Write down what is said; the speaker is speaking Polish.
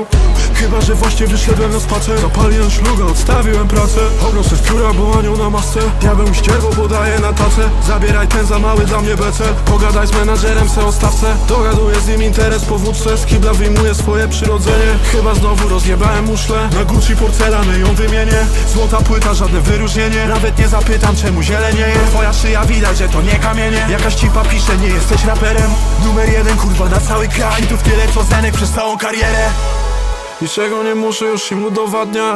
wracał. Chyba, że właśnie wyszedłem na spacer. Zapaliłem szluga, odstawiłem pracę. Ogrom se wpióra, bo anioł na masce. Diabeł mi ścierwo podaje na tacę. Zabieraj ten za mały dla mnie becel. Pogadaj z menadżerem se o stawce. Dogaduję z nim interes po wódce. Z kibla wyjmuję swoje przyrodzenie. Chyba znowu rozjebałem muszlę. Na Gucci porcelany ją wymienię. Złota płyta, żadne wyróżnienie. Nawet nie zapytam, czemu zielenieje. Twoja szyja, widać, że to nie kamienie. Jakaś cipa pisze, nie jesteś raperem. Numer 1, kurwa, na cały kraj. Tu w tyle co Zenek przez całą karierę. Niczego nie muszę już im udowadniać.